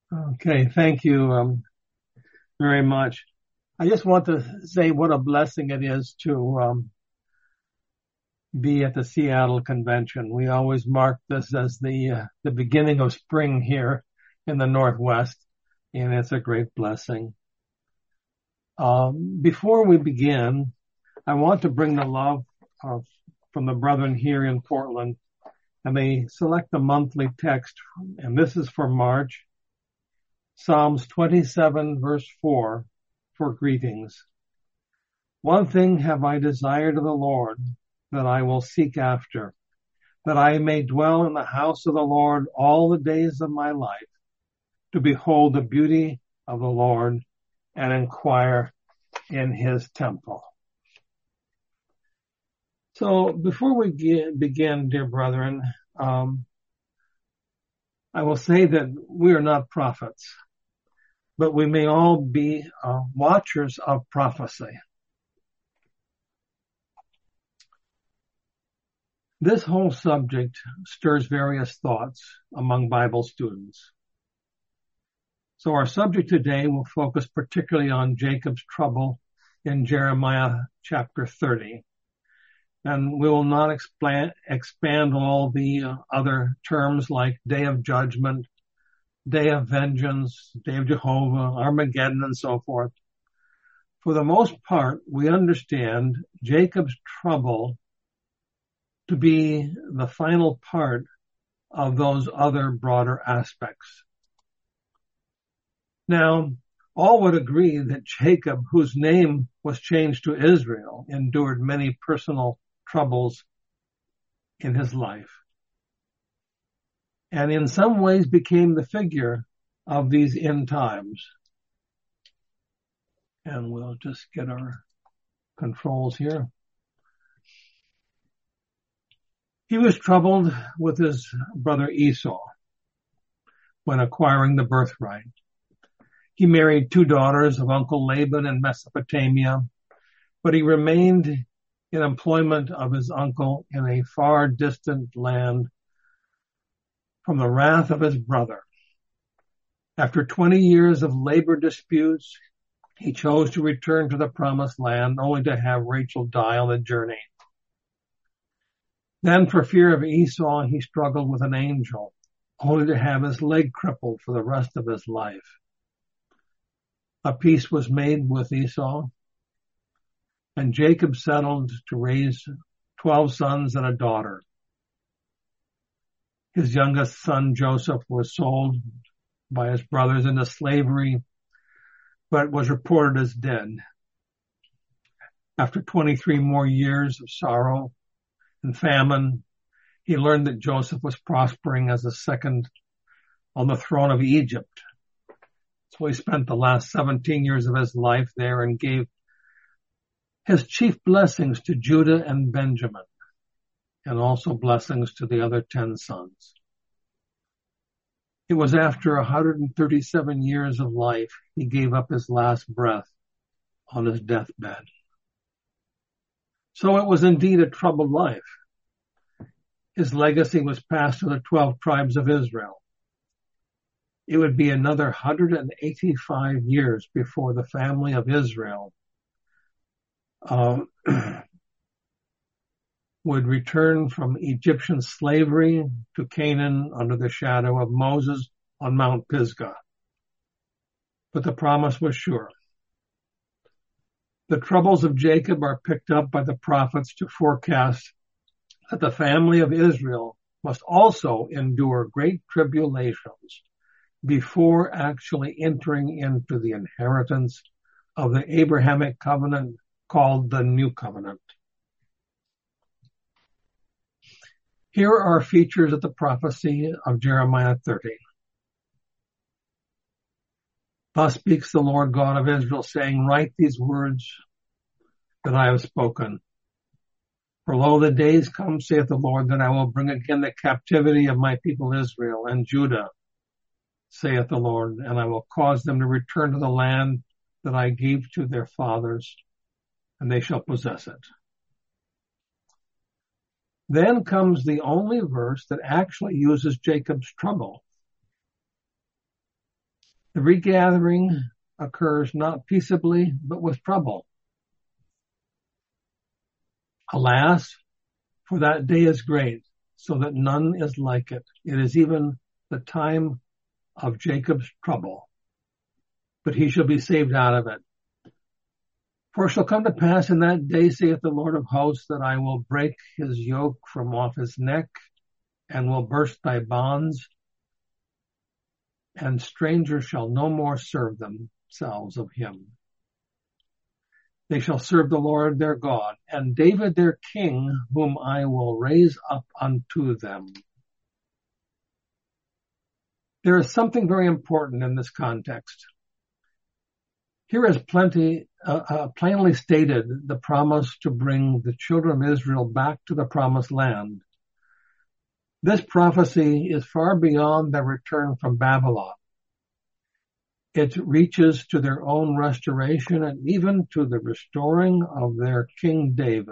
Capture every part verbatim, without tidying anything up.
Okay, thank you um, very much. I just want to say what a blessing it is to um, be at the Seattle Convention. We always mark this as the uh, the beginning of spring here in the Northwest, and it's a great blessing. Um, before we begin, I want to bring the love of, from the brethren here in Portland, and they select the monthly text, and this is for March, Psalms twenty-seven, verse four, for greetings. One thing have I desired of the Lord, that I will seek after, that I may dwell in the house of the Lord all the days of my life, to behold the beauty of the Lord and inquire in his temple. So before we get, begin, dear brethren, um, I will say that we are not prophets, but we may all be uh, watchers of prophecy. This whole subject stirs various thoughts among Bible students. So our subject today will focus particularly on Jacob's trouble in Jeremiah chapter thirty. And we will not expand, expand all the uh, other terms like day of judgment, day of vengeance, day of Jehovah, Armageddon, and so forth. For the most part, we understand Jacob's trouble to be the final part of those other broader aspects. Now, all would agree that Jacob, whose name was changed to Israel, endured many personal troubles in his life, and in some ways became the figure of these end times. And we'll just get our controls here. He was troubled with his brother Esau when acquiring the birthright. He married two daughters of Uncle Laban in Mesopotamia, but he remained in employment of his uncle in a far distant land from the wrath of his brother. After twenty years of labor disputes, he chose to return to the promised land, only to have Rachel die on the journey. Then, for fear of Esau, he struggled with an angel, only to have his leg crippled for the rest of his life. A peace was made with Esau, and Jacob settled to raise twelve sons and a daughter. His youngest son, Joseph, was sold by his brothers into slavery, but was reported as dead. After twenty-three more years of sorrow and famine, he learned that Joseph was prospering as a second on the throne of Egypt. So he spent the last seventeen years of his life there and gave his chief blessings to Judah and Benjamin, and also blessings to the other ten sons. It was after one hundred thirty-seven years of life he gave up his last breath on his deathbed. So it was indeed a troubled life. His legacy was passed to the twelve tribes of Israel. It would be another one hundred eighty-five years before the family of Israel uh, would return from Egyptian slavery to Canaan under the shadow of Moses on Mount Pisgah. But the promise was sure. The troubles of Jacob are picked up by the prophets to forecast that the family of Israel must also endure great tribulations before actually entering into the inheritance of the Abrahamic covenant called the New Covenant. Here are features of the prophecy of Jeremiah thirty. Thus speaks the Lord God of Israel, saying, write these words that I have spoken. For lo, the days come, saith the Lord, that I will bring again the captivity of my people Israel and Judah, saith the Lord, and I will cause them to return to the land that I gave to their fathers, and they shall possess it. Then comes the only verse that actually uses Jacob's trouble. The regathering occurs not peaceably, but with trouble. Alas, for that day is great, so that none is like it. It is even the time of Jacob's trouble, but he shall be saved out of it. For it shall come to pass in that day, saith the Lord of hosts, that I will break his yoke from off his neck, and will burst thy bonds, and strangers shall no more serve themselves of him. They shall serve the Lord their God, and David their king, whom I will raise up unto them. There is something very important in this context. Here is plenty, uh, uh, plainly stated the promise to bring the children of Israel back to the promised land. This prophecy is far beyond their return from Babylon. It reaches to their own restoration and even to the restoring of their King David.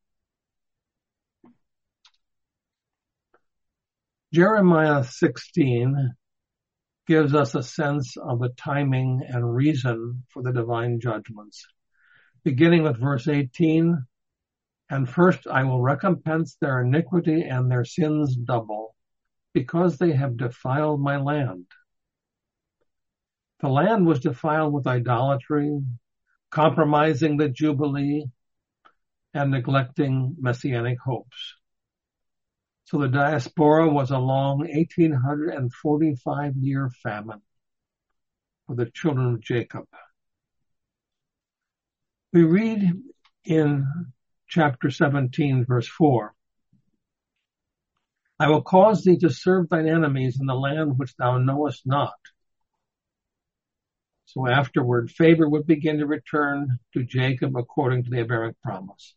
Jeremiah sixteen gives us a sense of the timing and reason for the divine judgments. Beginning with verse eighteen, and first I will recompense their iniquity and their sins double, because they have defiled my land. The land was defiled with idolatry, compromising the Jubilee, and neglecting messianic hopes. So the diaspora was a long eighteen forty-five year famine for the children of Jacob. We read in chapter seventeen, verse four, I will cause thee to serve thine enemies in the land which thou knowest not. So afterward, favor would begin to return to Jacob according to the Abrahamic promise.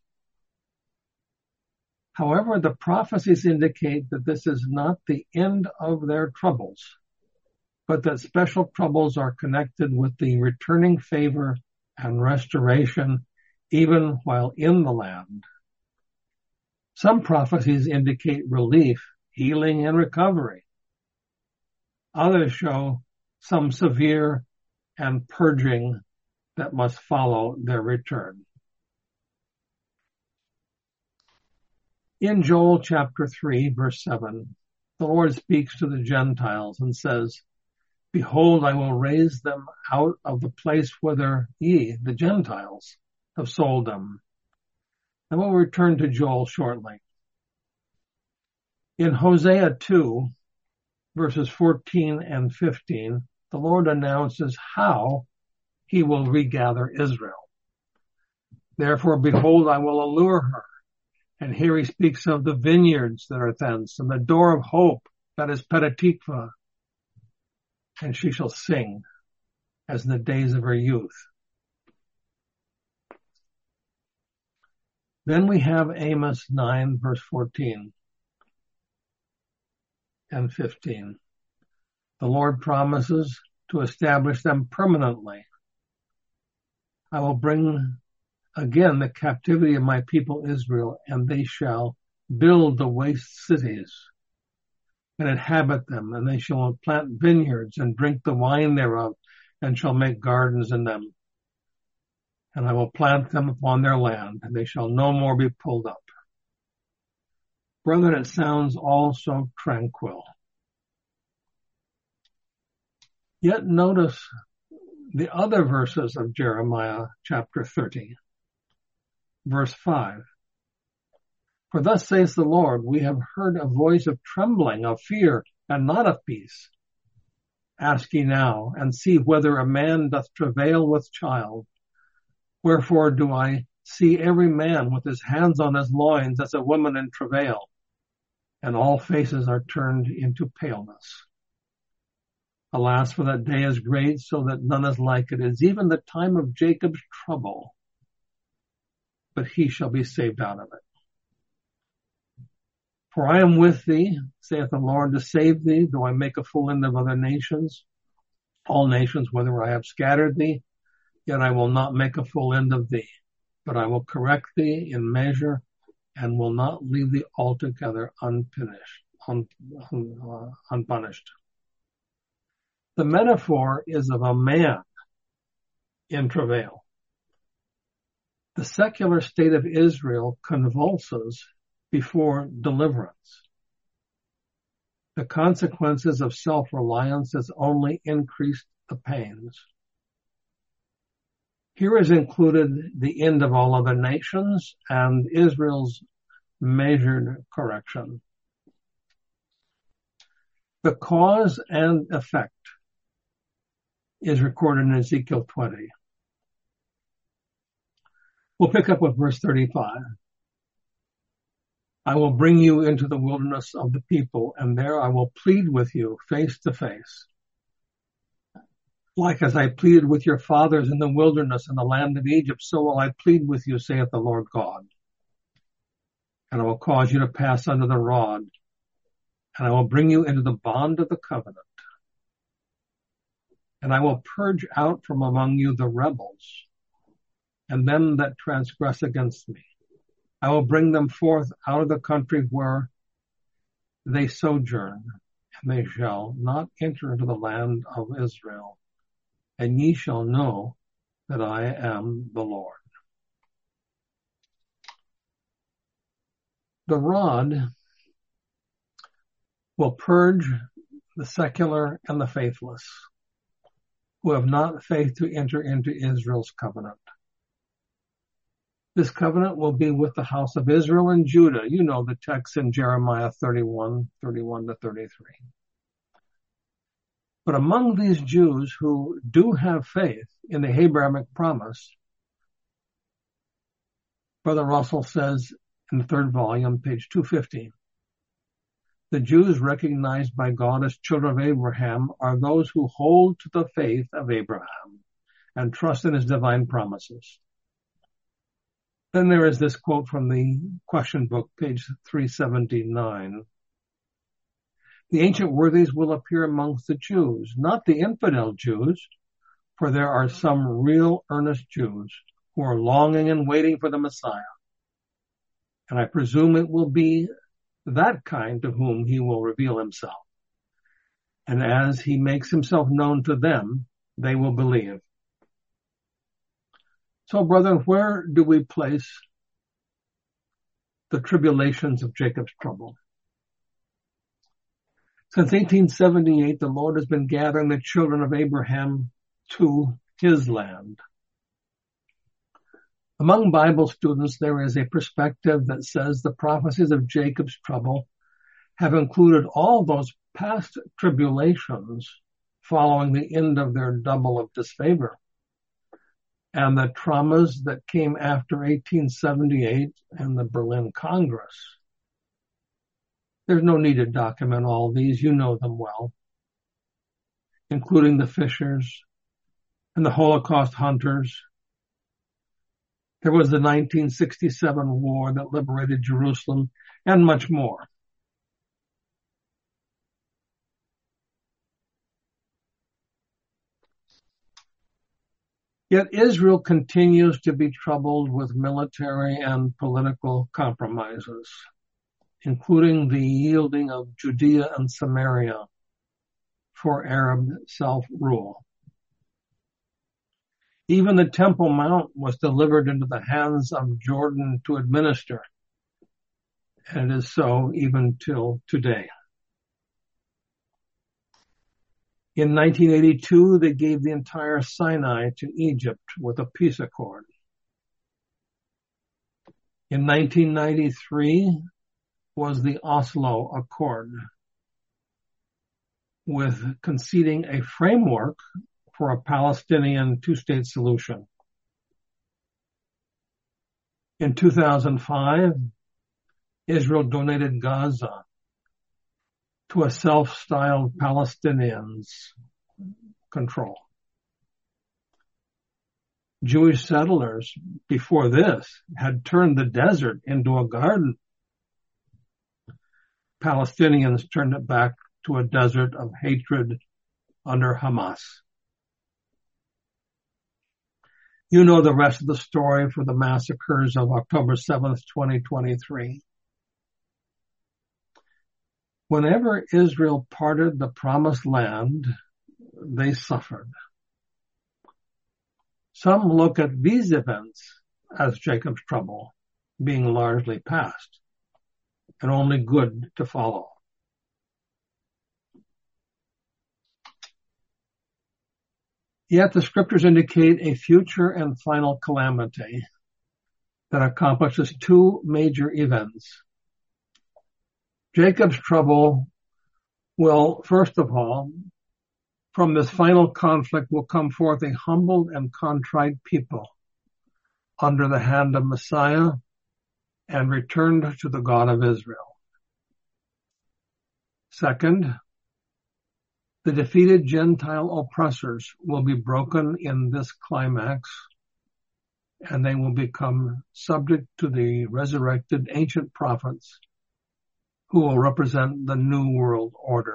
However, the prophecies indicate that this is not the end of their troubles, but that special troubles are connected with the returning favor and restoration even while in the land. Some prophecies indicate relief, healing, and recovery. Others show some severe and purging that must follow their return. In Joel chapter three, verse seven, the Lord speaks to the Gentiles and says, Behold, I will raise them out of the place whither ye, the Gentiles, have sold them. And we'll return to Joel shortly. In Hosea two, verses fourteen and fifteen, the Lord announces how he will regather Israel. Therefore, behold, I will allure her. And here he speaks of the vineyards that are thence, and the door of hope that is Petah-tikva. And she shall sing as in the days of her youth. Then we have Amos nine, verse fourteen and fifteen. The Lord promises to establish them permanently. I will bring again the captivity of my people Israel, and they shall build the waste cities and inhabit them, and they shall plant vineyards and drink the wine thereof, and shall make gardens in them. And I will plant them upon their land, and they shall no more be pulled up. Brethren, it sounds all so tranquil. Yet notice the other verses of Jeremiah chapter thirty, verse five. For thus saith the Lord, we have heard a voice of trembling, of fear, and not of peace. Ask ye now, and see whether a man doth travail with child. Wherefore do I see every man with his hands on his loins as a woman in travail, and all faces are turned into paleness. Alas, for that day is great, so that none is like it. It is even the time of Jacob's trouble, but he shall be saved out of it. For I am with thee, saith the Lord, to save thee, though I make a full end of other nations, all nations, whether I have scattered thee, yet I will not make a full end of thee, but I will correct thee in measure, and will not leave thee altogether unpunished, un, un, uh, unpunished. The metaphor is of a man in travail. The secular state of Israel convulses before deliverance. The consequences of self-reliance has only increased the pains. Here is included the end of all other nations and Israel's measured correction. The cause and effect is recorded in Ezekiel twenty. We'll pick up with verse thirty-five. I will bring you into the wilderness of the people, and there I will plead with you face to face. Like as I pleaded with your fathers in the wilderness in the land of Egypt, so will I plead with you, saith the Lord God. And I will cause you to pass under the rod, and I will bring you into the bond of the covenant. And I will purge out from among you the rebels, and them that transgress against me. I will bring them forth out of the country where they sojourn, and they shall not enter into the land of Israel. And ye shall know that I am the Lord. The rod will purge the secular and the faithless, who have not faith to enter into Israel's covenant. This covenant will be with the house of Israel and Judah. You know the text in Jeremiah thirty-one, thirty-one to thirty-three. But among these Jews who do have faith in the Abrahamic promise, Brother Russell says in the third volume, page two fifteen, the Jews recognized by God as children of Abraham are those who hold to the faith of Abraham and trust in his divine promises. Then there is this quote from the question book, page three seventy-nine. The ancient worthies will appear amongst the Jews, not the infidel Jews, for there are some real earnest Jews who are longing and waiting for the Messiah. And I presume it will be that kind to whom he will reveal himself. And as he makes himself known to them, they will believe. So, brethren, where do we place the tribulations of Jacob's trouble? Since eighteen seventy-eight, the Lord has been gathering the children of Abraham to his land. Among Bible students, there is a perspective that says the prophecies of Jacob's trouble have included all those past tribulations following the end of their double of disfavor, and the traumas that came after eighteen seventy-eight and the Berlin Congress. There's no need to document all these. You know them well, including the Fishers and the Holocaust hunters. There was the nineteen sixty-seven war that liberated Jerusalem, and much more. Yet Israel continues to be troubled with military and political compromises, including the yielding of Judea and Samaria for Arab self-rule. Even the Temple Mount was delivered into the hands of Jordan to administer, and it is so even till today. In nineteen eighty-two, they gave the entire Sinai to Egypt with a peace accord. In nineteen ninety-three was the Oslo Accord, with conceding a framework for a Palestinian two-state solution. In two thousand five, Israel donated Gaza to a self-styled Palestinians control. Jewish settlers before this had turned the desert into a garden. Palestinians turned it back to a desert of hatred under Hamas. You know the rest of the story for the massacres of October seventh, twenty twenty-three. Whenever Israel parted the promised land, they suffered. Some look at these events as Jacob's trouble being largely past and only good to follow. Yet the scriptures indicate a future and final calamity that accomplishes two major events. Jacob's trouble will, first of all, from this final conflict will come forth a humbled and contrite people under the hand of Messiah and returned to the God of Israel. Second, the defeated Gentile oppressors will be broken in this climax, and they will become subject to the resurrected ancient prophets who will represent the new world order.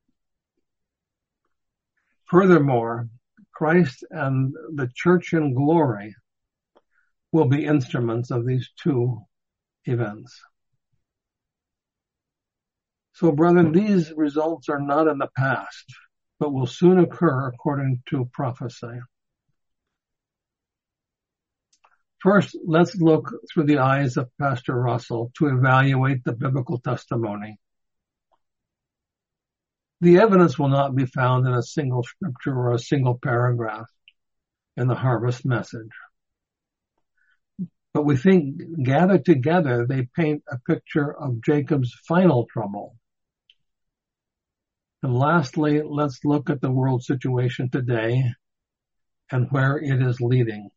Furthermore, Christ and the church in glory will be instruments of these two events. So, brethren, these results are not in the past, but will soon occur according to prophecy. First, let's look through the eyes of Pastor Russell to evaluate the biblical testimony. The evidence will not be found in a single scripture or a single paragraph in the harvest message. But we think gathered together, they paint a picture of Jacob's final trouble. And lastly, let's look at the world situation today and where it is leading.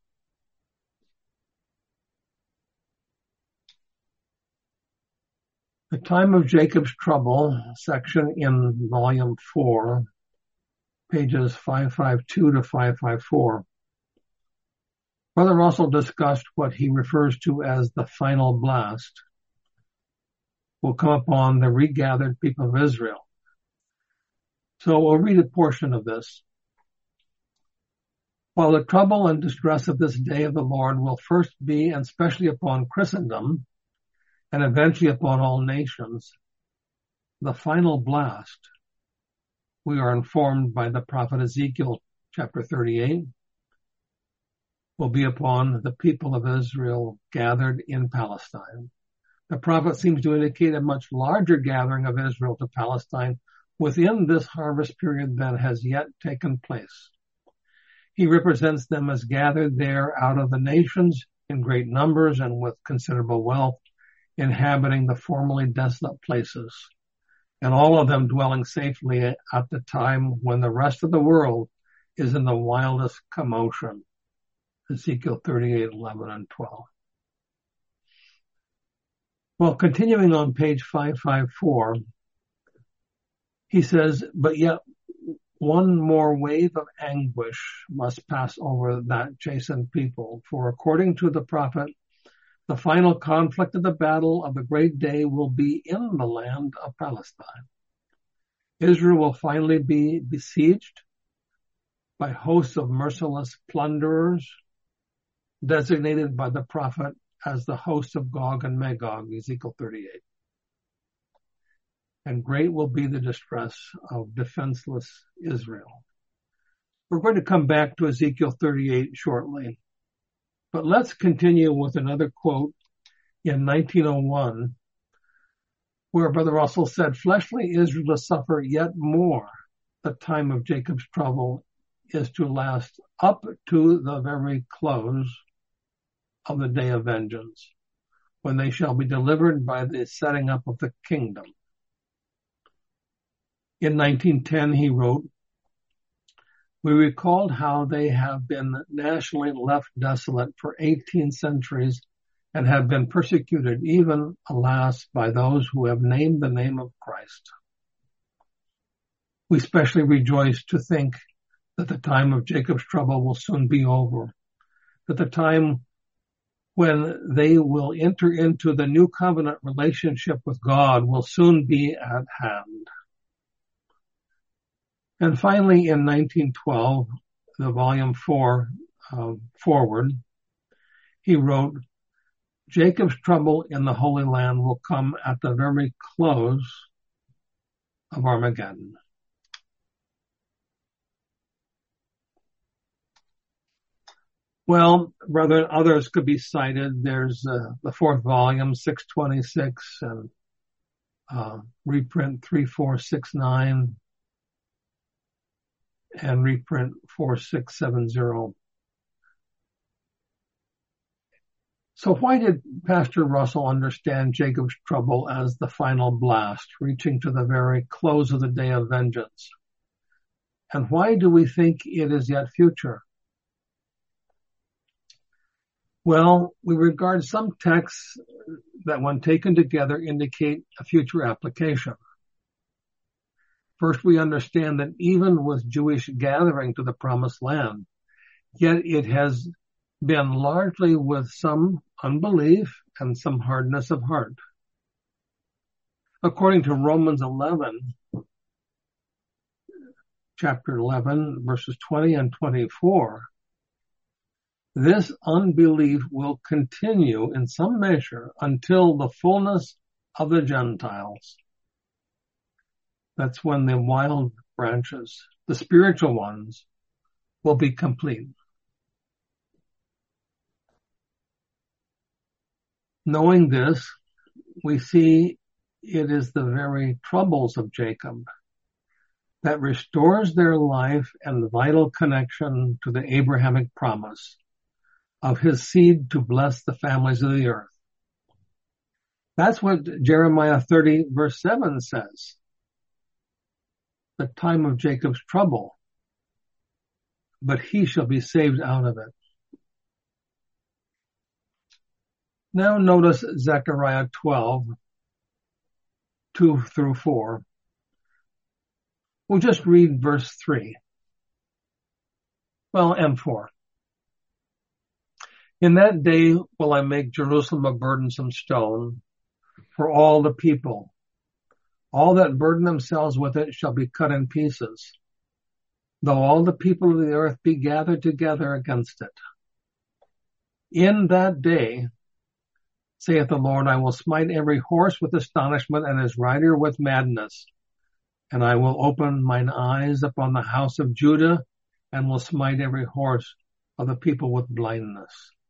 The time of Jacob's trouble section in volume four, pages five fifty-two to five fifty-four. Brother Russell discussed what he refers to as the final blast will come upon the regathered people of Israel. So we'll read a portion of this. While the trouble and distress of this day of the Lord will first be, and especially upon Christendom, and eventually upon all nations, the final blast, we are informed by the prophet Ezekiel chapter thirty-eight, will be upon the people of Israel gathered in Palestine. The prophet seems to indicate a much larger gathering of Israel to Palestine within this harvest period than has yet taken place. He represents them as gathered there out of the nations in great numbers and with considerable wealth, inhabiting the formerly desolate places, and all of them dwelling safely at the time when the rest of the world is in the wildest commotion. Ezekiel thirty-eight, eleven and twelve. Well, continuing on page five fifty-four, he says, but yet one more wave of anguish must pass over that chastened people, for according to the prophet, the final conflict of the battle of the great day will be in the land of Palestine. Israel will finally be besieged by hosts of merciless plunderers, designated by the prophet as the host of Gog and Magog, Ezekiel thirty-eight. And great will be the distress of defenseless Israel. We're going to come back to Ezekiel thirty-eight shortly. But let's continue with another quote in nineteen oh one, where Brother Russell said, fleshly Israel to suffer yet more. The time of Jacob's trouble is to last up to the very close of the day of vengeance, when they shall be delivered by the setting up of the kingdom. In nineteen ten, he wrote, we recalled how they have been nationally left desolate for eighteen centuries and have been persecuted, even, alas, by those who have named the name of Christ. We especially rejoice to think that the time of Jacob's trouble will soon be over, that the time when they will enter into the new covenant relationship with God will soon be at hand. And finally, in nineteen twelve, the volume four uh, forward, he wrote, Jacob's trouble in the Holy Land will come at the very close of Armageddon. Well, rather others could be cited. There's uh, the fourth volume, six twenty-six, and uh, reprint three four six nine, and reprint four six seven zero. So why did Pastor Russell understand Jacob's trouble as the final blast, reaching to the very close of the day of vengeance? And why do we think it is yet future? Well, we regard some texts that when taken together indicate a future application. First, we understand that even with Jewish gathering to the promised land, yet it has been largely with some unbelief and some hardness of heart. According to Romans eleven, chapter eleven, verses twenty and twenty-four, this unbelief will continue in some measure until the fullness of the Gentiles. That's when the wild branches, the spiritual ones, will be complete. Knowing this, we see it is the very troubles of Jacob that restores their life and vital connection to the Abrahamic promise of his seed to bless the families of the earth. That's what Jeremiah thirty verse seven says. The time of Jacob's trouble, but he shall be saved out of it. Now notice Zechariah twelve, two through four. We'll just read verse three. Well, and four. In that day will I make Jerusalem a burdensome stone for all the people. All that burden themselves with it shall be cut in pieces, though all the people of the earth be gathered together against it. In that day, saith the Lord, I will smite every horse with astonishment and his rider with madness. And I will open mine eyes upon the house of Judah and will smite every horse of the people with blindness.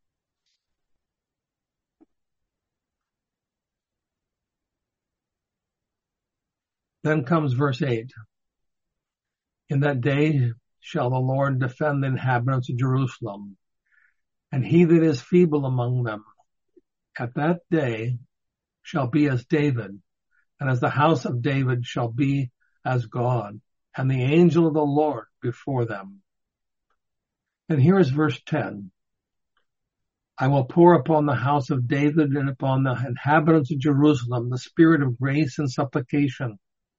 Then comes verse eight. In that day shall the Lord defend the inhabitants of Jerusalem, and he that is feeble among them at that day shall be as David, and as the house of David shall be as God, and the angel of the Lord before them. And here is verse ten. I will pour upon the house of David and upon the inhabitants of Jerusalem the spirit of grace and supplication,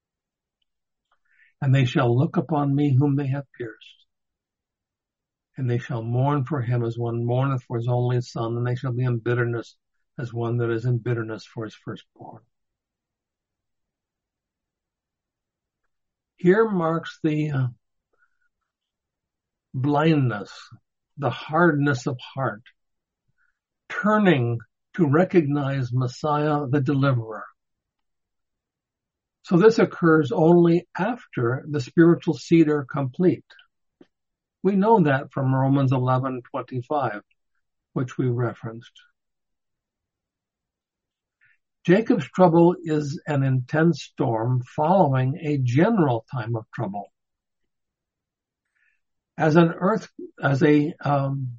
and they shall look upon me whom they have pierced. And they shall mourn for him as one mourneth for his only son, and they shall be in bitterness as one that is in bitterness for his firstborn. Here marks the uh, blindness, the hardness of heart, turning to recognize Messiah the deliverer. So this occurs only after the spiritual seed are complete. We know that from Romans eleven twenty-five, which we referenced. Jacob's trouble is an intense storm following a general time of trouble. As an earth, as a, um,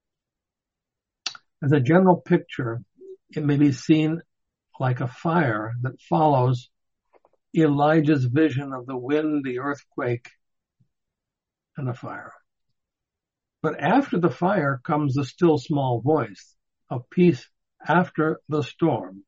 as a general picture, it may be seen like a fire that follows Elijah's vision of the wind, the earthquake, and the fire. But after the fire comes the still small voice of peace after the storm.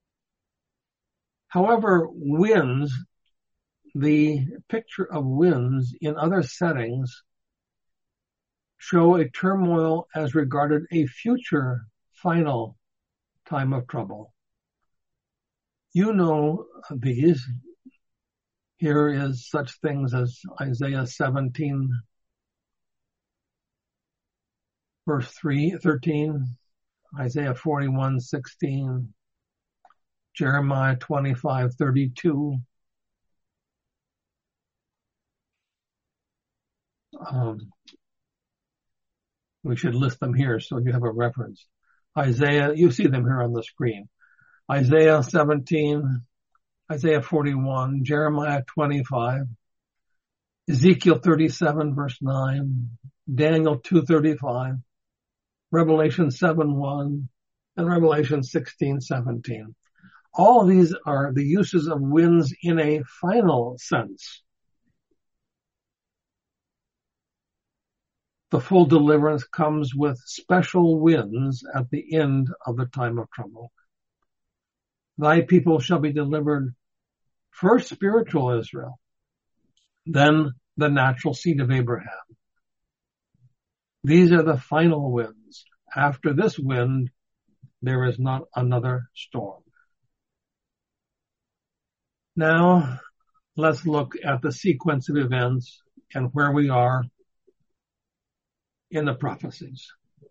However, winds, the picture of winds in other settings show a turmoil as regarded a future final time of trouble. You know these. Here is such things as Isaiah seventeen, verse three, thirteen, Isaiah forty-one, sixteen, Jeremiah twenty-five, thirty-two, um, We should list them here so you have a reference. Isaiah, you see them here on the screen. Isaiah seventeen, Isaiah forty-one, Jeremiah twenty-five, Ezekiel thirty-seven, verse nine, Daniel two thirty-five, Revelation seven one, and Revelation sixteen seventeen. All of these are the uses of winds in a final sense. The full deliverance comes with special winds at the end of the time of trouble. Thy people shall be delivered, first spiritual Israel, then the natural seed of Abraham. These are the final winds. After this wind, there is not another storm. Now, let's look at the sequence of events and where we are in the prophecies.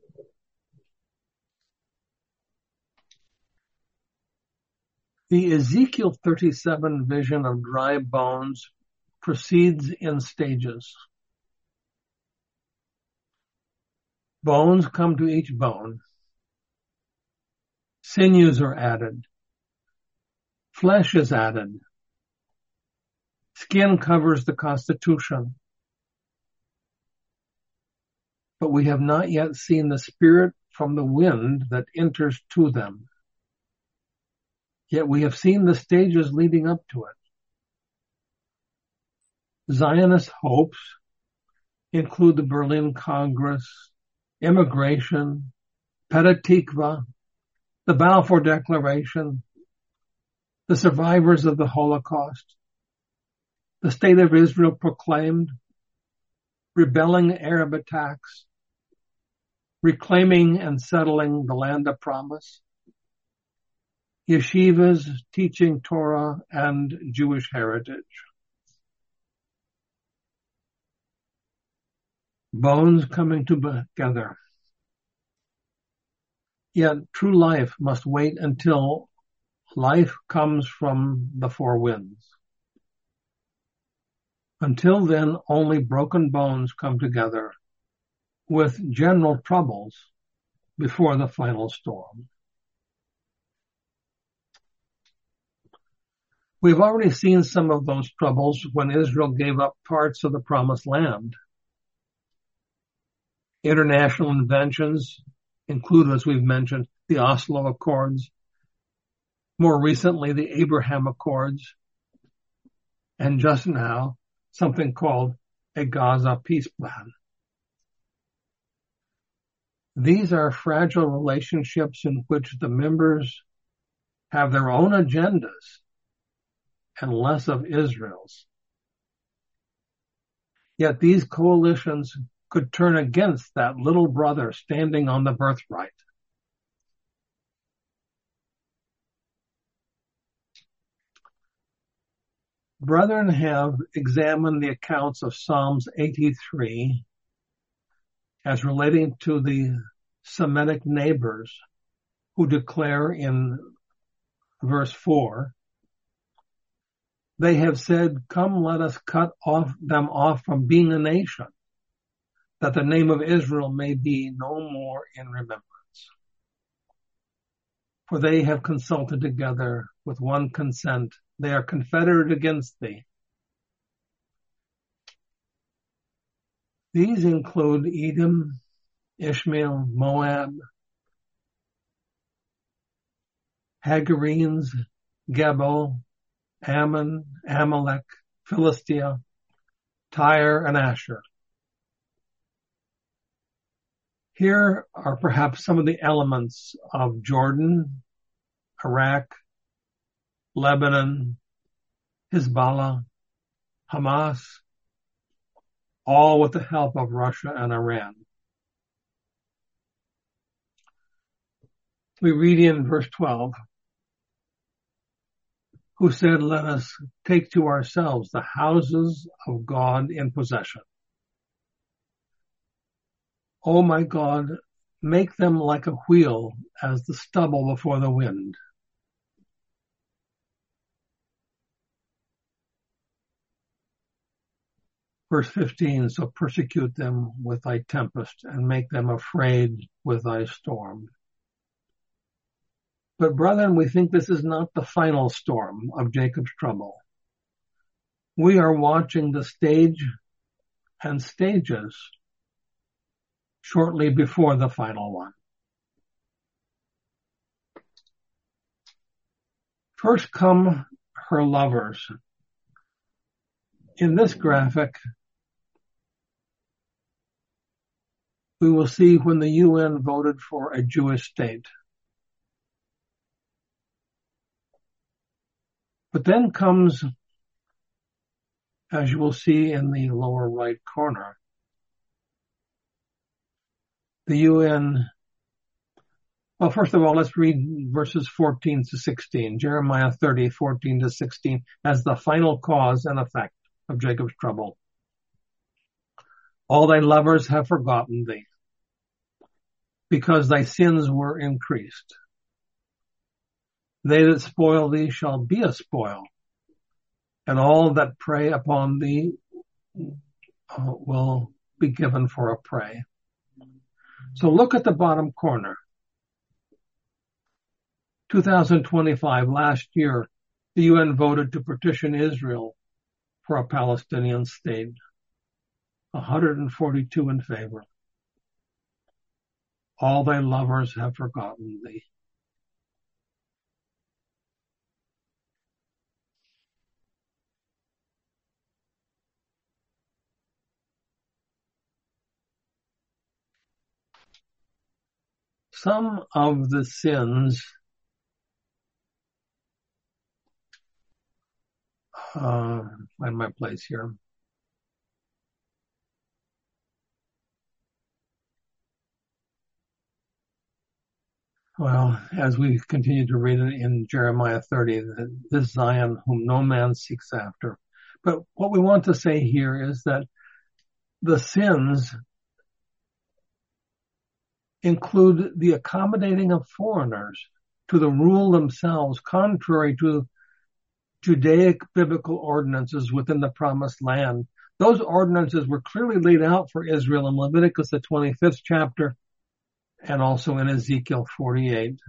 The Ezekiel thirty-seven vision of dry bones proceeds in stages. Bones come to each bone. Sinews are added. Flesh is added. Skin covers the constitution. But we have not yet seen the spirit from the wind that enters to them. Yet we have seen the stages leading up to it. Zionist hopes include the Berlin Congress, immigration, Petah Tikva, the Balfour Declaration, the survivors of the Holocaust, the State of Israel proclaimed, rebelling Arab attacks, reclaiming and settling the land of promise, yeshivas teaching Torah and Jewish heritage. Bones coming together. Yet true life must wait until life comes from the four winds. Until then, only broken bones come together with general troubles before the final storm. We've already seen some of those troubles when Israel gave up parts of the promised land. International inventions include, as we've mentioned, the Oslo Accords, more recently the Abraham Accords, and just now something called a Gaza peace plan. These are fragile relationships in which the members have their own agendas and less of Israel's. Yet these coalitions could turn against that little brother standing on the birthright. Brethren have examined the accounts of Psalms eighty-three as relating to the Semitic neighbors who declare in verse four, they have said, come, let us cut off them off from being a nation, that the name of Israel may be no more in remembrance. For they have consulted together with one consent. They are confederate against thee. These include Edom, Ishmael, Moab, Hagarenes, Gebal, Ammon, Amalek, Philistia, Tyre, and Asher. Here are perhaps some of the elements of Jordan, Iraq, Lebanon, Hezbollah, Hamas, all with the help of Russia and Iran. We read in verse twelve, who said, let us take to ourselves the houses of God in possession. O my God, make them like a wheel as the stubble before the wind. Verse fifteen, so persecute them with thy tempest and make them afraid with thy storm. But brethren, we think this is not the final storm of Jacob's trouble. We are watching the stage and stages shortly before the final one. First come her lovers. In this graphic, we will see when the U N voted for a Jewish state. But then comes, as you will see in the lower right corner, the U N. Well, first of all, let's read verses fourteen to sixteen, Jeremiah thirty, fourteen to sixteen, as the final cause and effect of Jacob's trouble. All thy lovers have forgotten thee, because thy sins were increased. They that spoil thee shall be a spoil, and all that prey upon thee uh, will be given for a prey. So look at the bottom corner. two thousand twenty-five, last year, the U N voted to petition Israel for a Palestinian state. one hundred forty-two in favor. All thy lovers have forgotten thee. Some of the sins uh, find my place here. Well, as we continue to read it in Jeremiah thirty, this Zion whom no man seeks after. But what we want to say here is that the sins include the accommodating of foreigners to the rule themselves, contrary to Judaic biblical ordinances within the promised land. Those ordinances were clearly laid out for Israel in Leviticus, the twenty-fifth chapter, and also in Ezekiel forty-eight.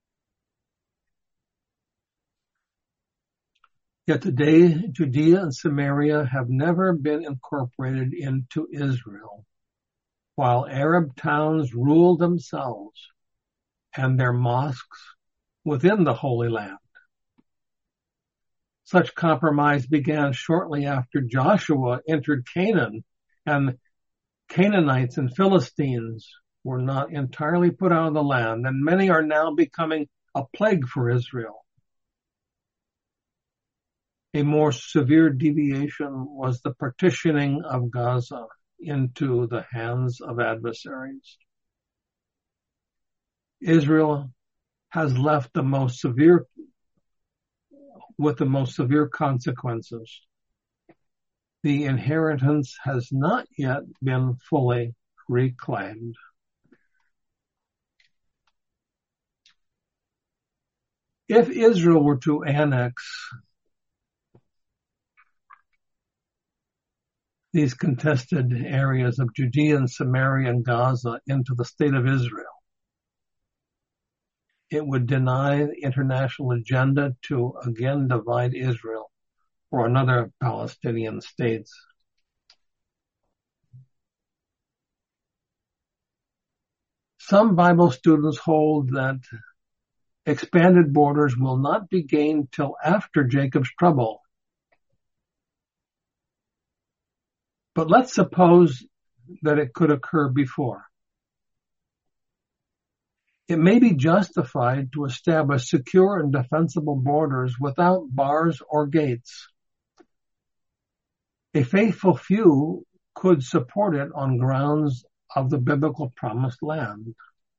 Yet today, Judea and Samaria have never been incorporated into Israel, while Arab towns rule themselves and their mosques within the Holy Land. Such compromise began shortly after Joshua entered Canaan, and Canaanites and Philistines were not entirely put out of the land, and many are now becoming a plague for Israel. A more severe deviation was the partitioning of Gaza into the hands of adversaries. Israel has left the most severe, with the most severe consequences. The inheritance has not yet been fully reclaimed. If Israel were to annex these contested areas of Judea and Samaria and Gaza into the state of Israel, it would deny the international agenda to again divide Israel or another Palestinian states. Some Bible students hold that expanded borders will not be gained till after Jacob's trouble. But let's suppose that it could occur before. It may be justified to establish secure and defensible borders without bars or gates. A faithful few could support it on grounds of the biblical promised land.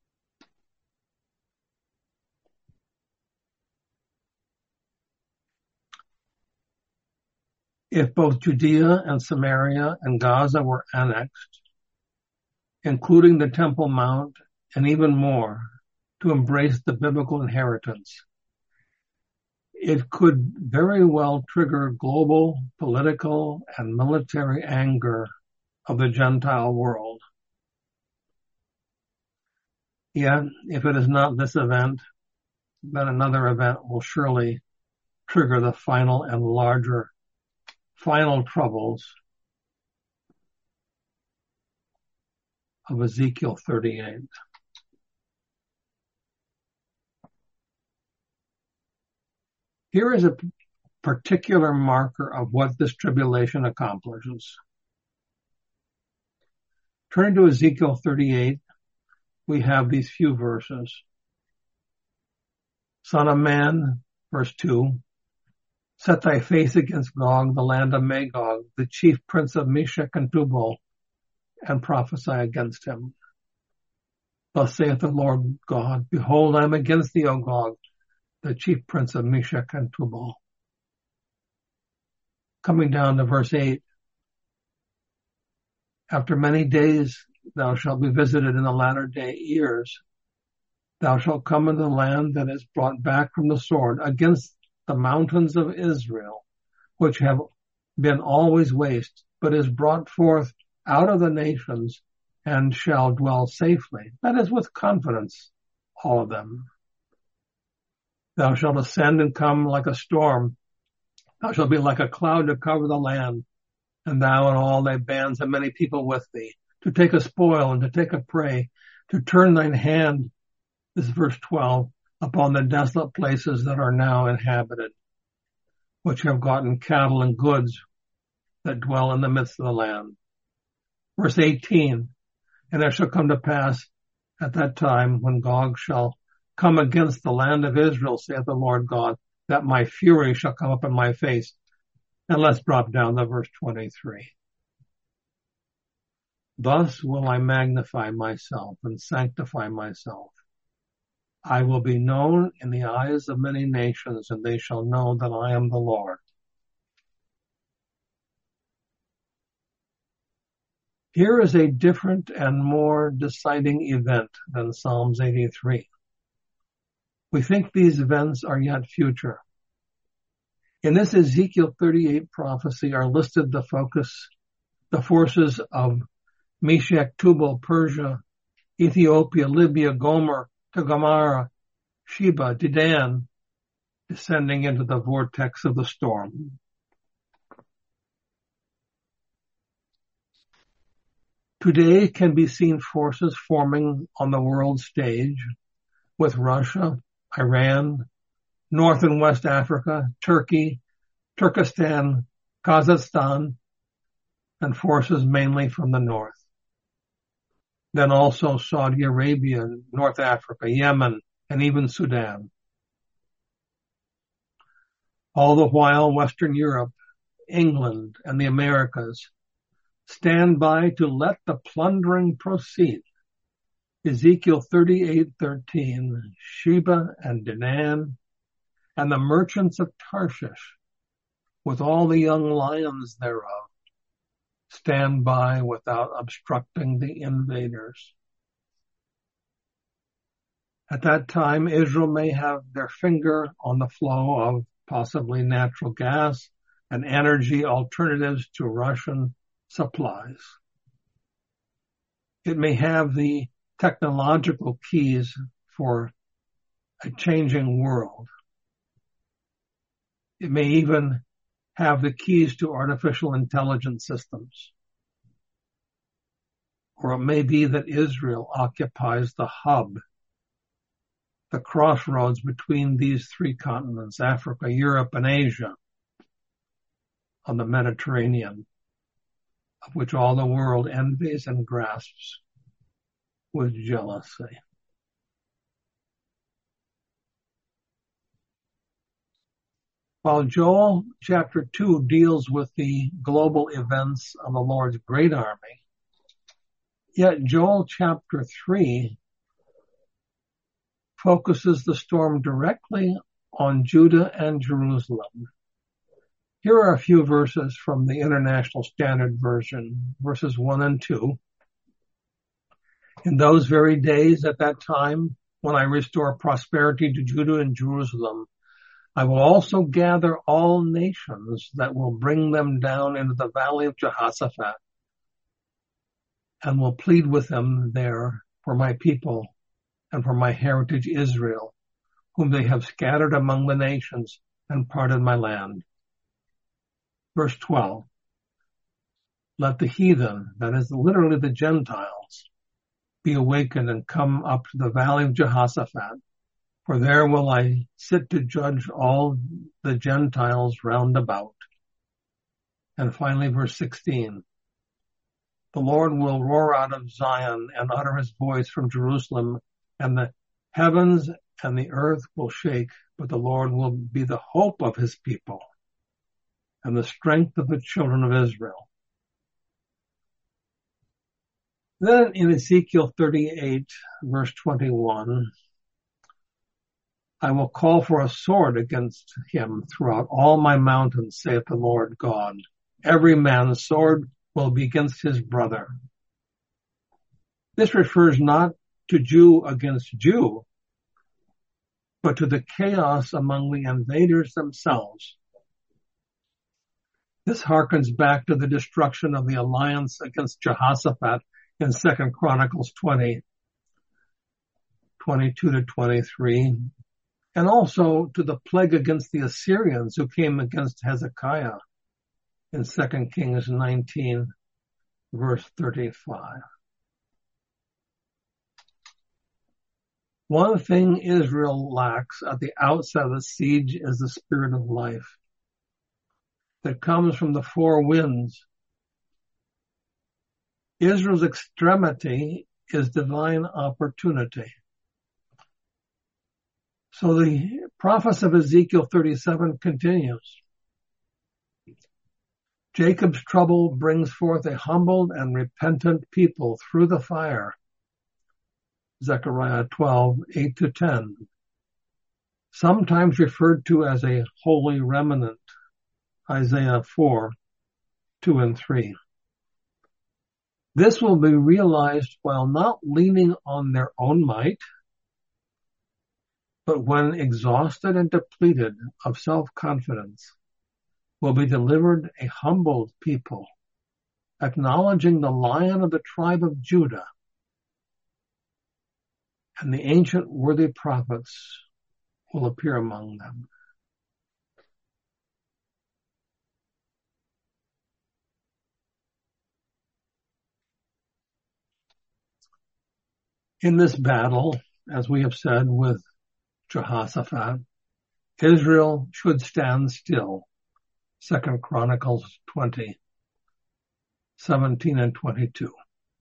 If both Judea and Samaria and Gaza were annexed, including the Temple Mount and even more, to embrace the biblical inheritance, it could very well trigger global political and military anger of the Gentile world. Yet, if it is not this event, then another event will surely trigger the final and larger final troubles of Ezekiel thirty-eight. Here is a particular marker of what this tribulation accomplishes. Turning to Ezekiel thirty-eight, we have these few verses. Son of man, verse two, set thy face against Gog, the land of Magog, the chief prince of Meshech and Tubal, and prophesy against him. Thus saith the Lord God, behold, I am against thee, O Gog, the chief prince of Meshech and Tubal. Coming down to verse eight, after many days thou shalt be visited in the latter day years. Thou shalt come into the land that is brought back from the sword against the mountains of Israel, which have been always waste, but is brought forth out of the nations and shall dwell safely. That is with confidence, all of them. Thou shalt ascend and come like a storm. Thou shalt be like a cloud to cover the land, and thou and all thy bands and many people with thee, to take a spoil and to take a prey, to turn thine hand, this is verse twelve, upon the desolate places that are now inhabited, which have gotten cattle and goods that dwell in the midst of the land. Verse eighteen, and it shall come to pass at that time when Gog shall come against the land of Israel, saith the Lord God, that my fury shall come up in my face. And let's drop down to verse twenty-three. Thus will I magnify myself and sanctify myself. I will be known in the eyes of many nations, and they shall know that I am the Lord. Here is a different and more deciding event than Psalms eighty-three. We think these events are yet future. In this Ezekiel thirty-eight prophecy are listed the focus, the forces of Meshech, Tubal, Persia, Ethiopia, Libya, Gomer, Togarmah, Sheba, Dedan, descending into the vortex of the storm. Today can be seen forces forming on the world stage with Russia, Iran, North and West Africa, Turkey, Turkestan, Kazakhstan, and forces mainly from the north. Then also Saudi Arabia, North Africa, Yemen, and even Sudan. All the while, Western Europe, England, and the Americas stand by to let the plundering proceed. Ezekiel thirty-eight thirteen, Sheba and Dedan, and the merchants of Tarshish, with all the young lions thereof, stand by without obstructing the invaders. At that time, Israel may have their finger on the flow of possibly natural gas and energy alternatives to Russian supplies. It may have the technological keys for a changing world. It may even have the keys to artificial intelligence systems. Or it may be that Israel occupies the hub, the crossroads between these three continents, Africa, Europe, and Asia, on the Mediterranean, of which all the world envies and grasps with jealousy. While Joel chapter two deals with the global events of the Lord's great army, yet Joel chapter three focuses the storm directly on Judah and Jerusalem. Here are a few verses from the International Standard Version, verses one and two. In those very days at that time, when I restore prosperity to Judah and Jerusalem, I will also gather all nations that will bring them down into the valley of Jehoshaphat, and will plead with them there for my people and for my heritage Israel, whom they have scattered among the nations and parted my land. Verse twelve. Let the heathen, that is literally the Gentiles, be awakened and come up to the valley of Jehoshaphat, for there will I sit to judge all the Gentiles round about. And finally, verse sixteen. The Lord will roar out of Zion and utter his voice from Jerusalem, and the heavens and the earth will shake, but the Lord will be the hope of his people and the strength of the children of Israel. Then in Ezekiel thirty-eight, verse twenty-one, I will call for a sword against him throughout all my mountains, saith the Lord God. Every man's sword will be against his brother. This refers not to Jew against Jew, but to the chaos among the invaders themselves. This harkens back to the destruction of the alliance against Jehoshaphat in Second Chronicles twenty, twenty-two to twenty-three, and also to the plague against the Assyrians who came against Hezekiah in Second Kings nineteen, verse thirty-five. One thing Israel lacks at the outset of the siege is the spirit of life that comes from the four winds. Israel's extremity is divine opportunity. So the prophecy of Ezekiel thirty-seven continues. Jacob's trouble brings forth a humbled and repentant people through the fire. Zechariah twelve, eight to ten. Sometimes referred to as a holy remnant. Isaiah four, two and three. This will be realized while not leaning on their own might, but when exhausted and depleted of self-confidence, will be delivered a humbled people, acknowledging the Lion of the tribe of Judah, and the ancient worthy prophets will appear among them. In this battle, as we have said with Jehoshaphat, Israel should stand still. Second Chronicles twenty, seventeen and twenty-two.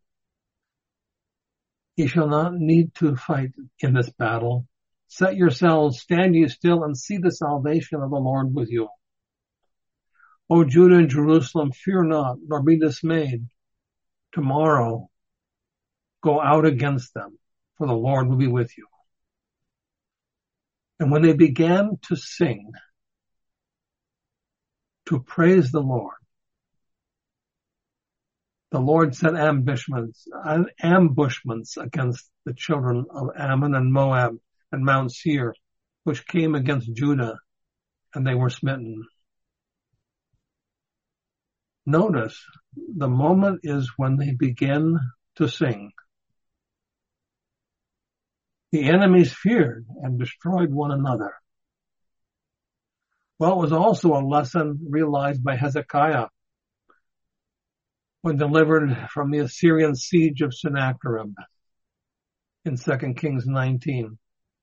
Ye shall not need to fight in this battle. Set yourselves, stand ye still, and see the salvation of the Lord with you. O Judah and Jerusalem, fear not, nor be dismayed. Tomorrow go out against them, for the Lord will be with you. And when they began to sing, to praise the Lord, the Lord set ambushments, ambushments against the children of Ammon and Moab and Mount Seir, which came against Judah, and they were smitten. Notice, the moment is when they begin to sing. The enemies feared and destroyed one another. Well, it was also a lesson realized by Hezekiah when delivered from the Assyrian siege of Sennacherib in Second Kings nineteen.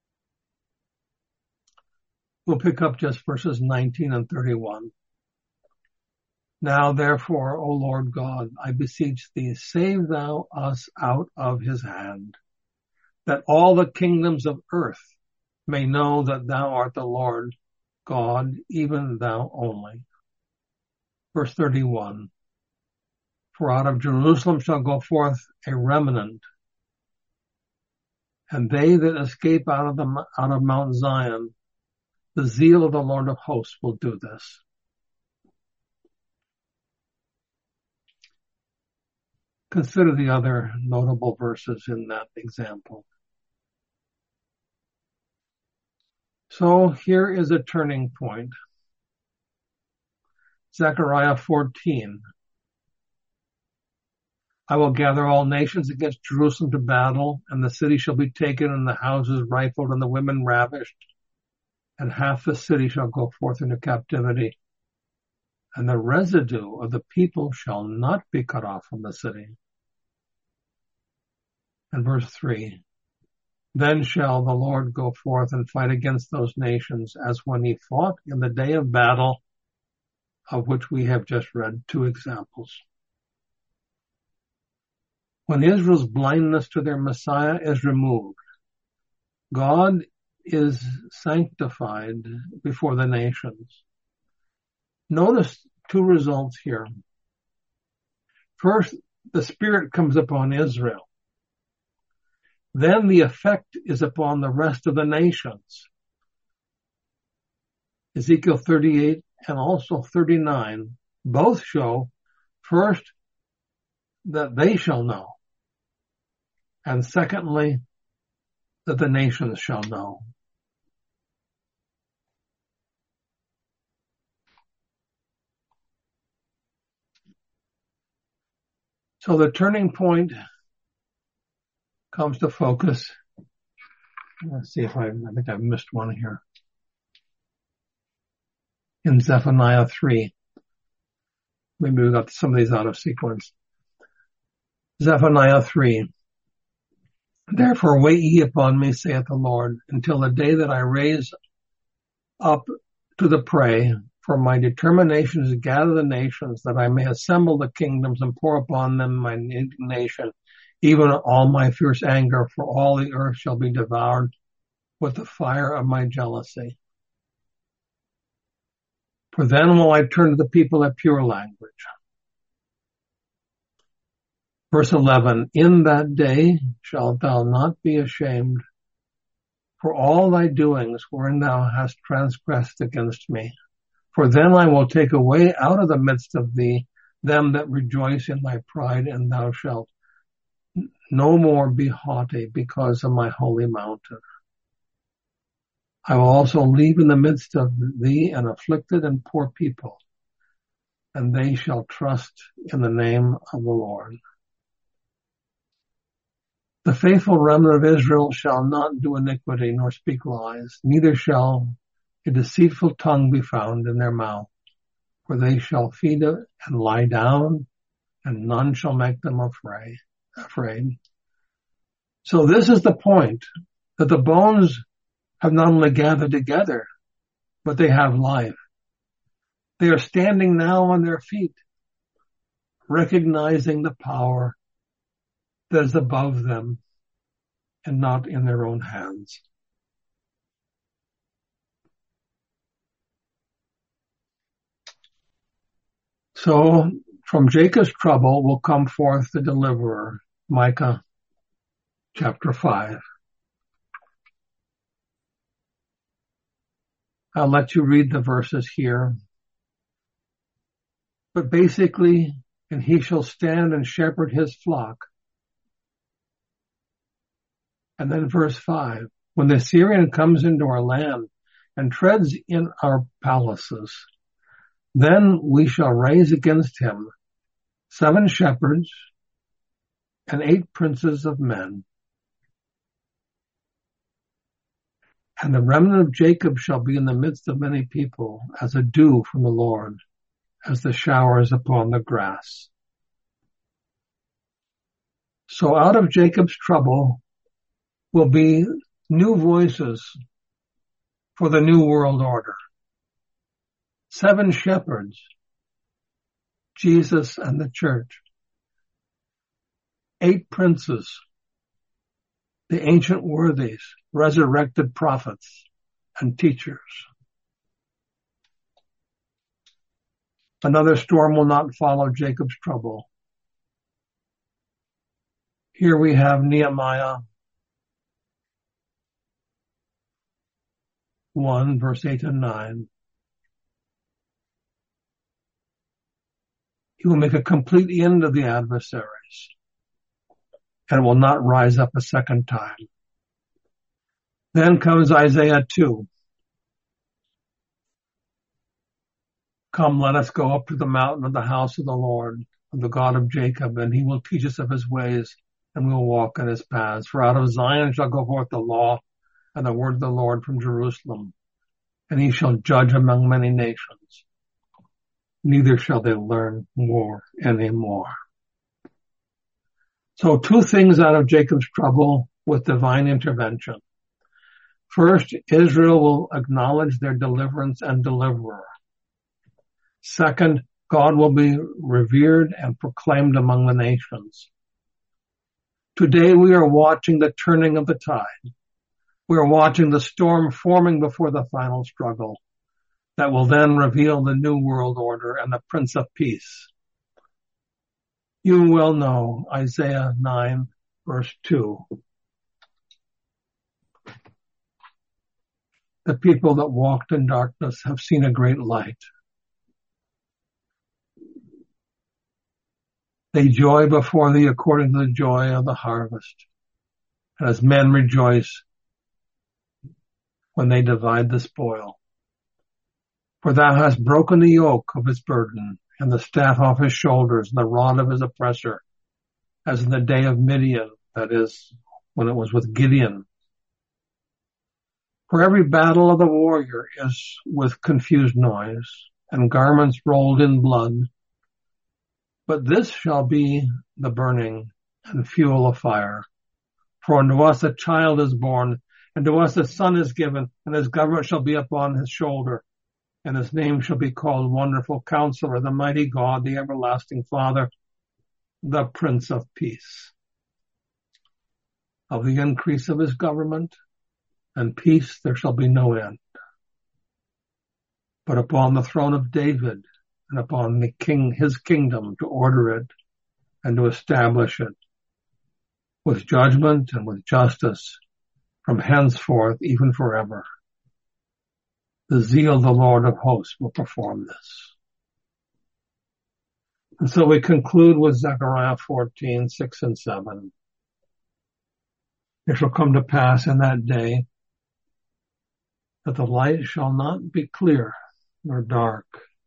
We'll pick up just verses nineteen and thirty-one. Now therefore, O Lord God, I beseech thee, save thou us out of his hand, that all the kingdoms of earth may know that thou art the Lord God, even thou only. Verse thirty-one. For out of Jerusalem shall go forth a remnant, and they that escape out of the out of Mount Zion, the zeal of the Lord of hosts will do this. Consider the other notable verses in that example. So here is a turning point. Zechariah fourteen. I will gather all nations against Jerusalem to battle, and the city shall be taken, and the houses rifled, and the women ravished, and half the city shall go forth into captivity, and the residue of the people shall not be cut off from the city. And verse three, then shall the Lord go forth and fight against those nations as when he fought in the day of battle, of which we have just read two examples. When Israel's blindness to their Messiah is removed, God is sanctified before the nations. Notice two results here. First, the Spirit comes upon Israel. Then the effect is upon the rest of the nations. Ezekiel thirty-eight and also thirty-nine both show, first, that they shall know, and secondly, that the nations shall know. So the turning point comes to focus. Let's see if I, I think I've missed one here. In Zephaniah three. Maybe we got some of these out of sequence. Zephaniah three. Therefore wait ye upon me, saith the Lord, until the day that I raise up to the prey, for my determination is to gather the nations, that I may assemble the kingdoms and pour upon them my indignation, even all my fierce anger, for all the earth shall be devoured with the fire of my jealousy. For then will I turn to the people a pure language. Verse eleven, in that day shalt thou not be ashamed for all thy doings wherein thou hast transgressed against me. For then I will take away out of the midst of thee them that rejoice in thy pride, and thou shalt no more be haughty because of my holy mountain. I will also leave in the midst of thee an afflicted and poor people, and they shall trust in the name of the Lord. The faithful remnant of Israel shall not do iniquity nor speak lies, neither shall a deceitful tongue be found in their mouth, for they shall feed and lie down, and none shall make them afraid. afraid. So this is the point, that the bones have not only gathered together, but they have life. They are standing now on their feet, recognizing the power that is above them and not in their own hands. So from Jacob's trouble will come forth the deliverer, Micah chapter five. I'll let you read the verses here. But basically, and he shall stand and shepherd his flock. And then verse five, when the Assyrian comes into our land and treads in our palaces, then we shall raise against him seven shepherds and eight princes of men. And the remnant of Jacob shall be in the midst of many people, as a dew from the Lord, as the showers upon the grass. So out of Jacob's trouble will be new voices for the new world order. Seven shepherds, Jesus and the church. Eight princes, the ancient worthies, resurrected prophets and teachers. Another storm will not follow Jacob's trouble. Here we have Nehemiah one, verse eight and nine. He will make a complete end of the adversaries and will not rise up a second time. Then comes Isaiah two. Come, let us go up to the mountain of the house of the Lord, of the God of Jacob, and he will teach us of his ways, and we will walk in his paths. For out of Zion shall go forth the law and the word of the Lord from Jerusalem, and he shall judge among many nations. Neither shall they learn war any more. So two things out of Jacob's trouble with divine intervention. First, Israel will acknowledge their deliverance and deliverer. Second, God will be revered and proclaimed among the nations. Today we are watching the turning of the tide. We are watching the storm forming before the final struggle that will then reveal the new world order and the Prince of Peace. You well know Isaiah nine, verse two. The people that walked in darkness have seen a great light. They joy before thee according to the joy of the harvest, and as men rejoice when they divide the spoil. For thou hast broken the yoke of his burden, and the staff off his shoulders, and the rod of his oppressor, as in the day of Midian, that is, when it was with Gideon. For every battle of the warrior is with confused noise, and garments rolled in blood. But this shall be the burning and fuel of fire. For unto us a child is born, and to us a son is given, and his government shall be upon his shoulder. And his name shall be called Wonderful Counselor, the Mighty God, the Everlasting Father, the Prince of Peace. Of the increase of his government and peace there shall be no end. But upon the throne of David and upon the king, his kingdom, to order it and to establish it with judgment and with justice from henceforth, even forever. The zeal of the Lord of hosts will perform this. And so we conclude with Zechariah fourteen, six and seven. It shall come to pass in that day that the light shall not be clear nor dark,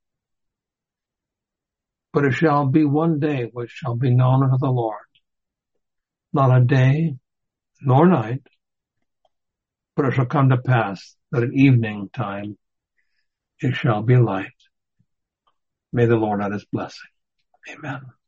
but it shall be one day which shall be known unto the Lord, not a day nor night, but it shall come to pass that at evening time it shall be light. May the Lord add his blessing. Amen.